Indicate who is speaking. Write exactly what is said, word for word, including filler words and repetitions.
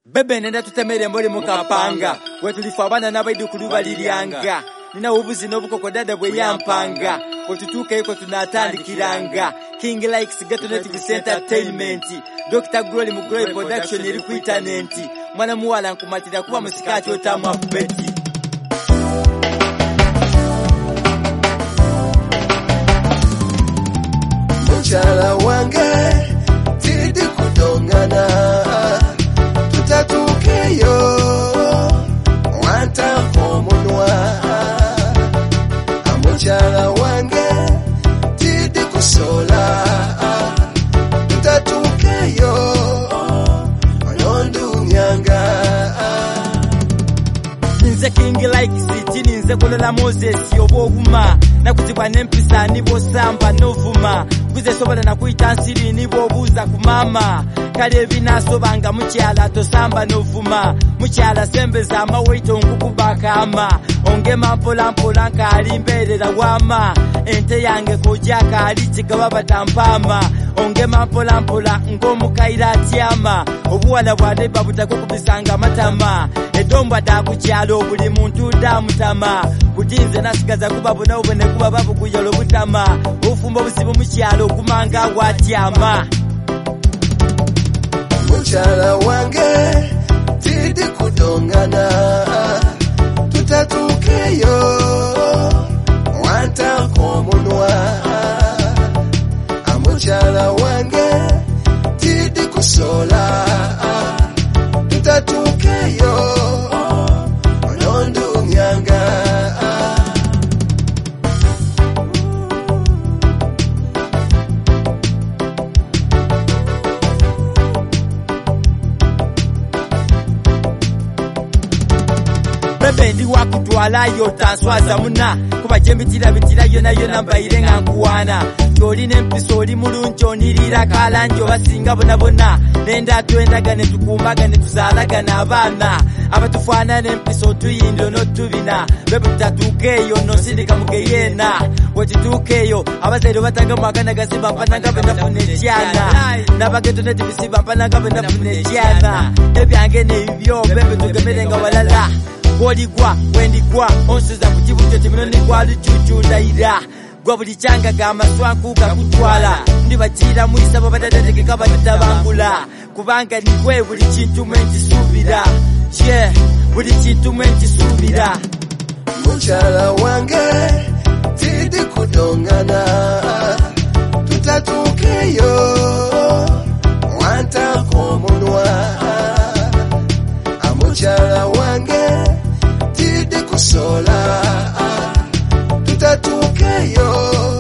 Speaker 1: Bebe nenda tutemere mbole mukapanga wetulifa abana n'abaidu kulubaliranga nina ubuzi n'obukoko dada bwe yampanga wetutuuka yuko tunatandikiranga King Likes Ghetto Native Entertainment Doctor Glory mu Glory Production eri ku internet mwana muwala nkumatira kuba musikati otamu apeti
Speaker 2: Muchala wange tidi kudongana tutatukeyo wanta komunwa Muchala wange tidi kusola tutatukeyo olondu nyanga
Speaker 1: Nze King Likes tini nze kolola Moses yoboguma nakutibwa nempisa nibo samba novuma kuze sobola na kuita nsiri nibo buza kumama kale binasobanga mukyala tosamba novuma mukyala sembeza amawaito nkukubaka ama ongema mpola mpola nkali mberera wama ente yange kojaka alichigaba batampama ongema mpola mpola ngomukaira atyama obuwala bwadeba butakukubisanga matama edomba dakukyalo buli muntu damutama kutinze nasigaza kuba bona ubone kuba babu kuyalo butama ufumbo busibu mukyalo kumanga watyama
Speaker 2: Muchala wange tidi kudongana tutatukeyo wanta komunwa Muchala wange tidi kusola tutatukeyo olondu nyanga
Speaker 1: Bebe ndi wakutwala yo tanswaza muna kuba jembitira bitira yona yona mbaire ngankuwana toli nempiso oli muluncho onirira kalanjo basinga bona bona nenda twendagane tukumbagane tuzalagana abana abatufana nempiso tuyindo no tubina bebe tutatukeyo no sindika mugeyena wetitukeyo abazero batanga mwakana gasimba mpananga benda funejana nabageto netivisiba mpananga benda funejana ebyange nebyo bebe tugemerenga walala Goligwa, wendigwa, onsuza kuchibucho chiminoni kwa luchuchu ndaira Gwa buli changa gama swanku kakutwala Ndi bachira muisa babadadadeke kaba tutabangula Kubanga ni kwe buli chintu mwenchi subira Yeah, buli chintu mwenchi subira
Speaker 2: Muchala wange tidi kudongana tutatukeyo wanta komunwa Muchala wange tidi kusola tutatukeyo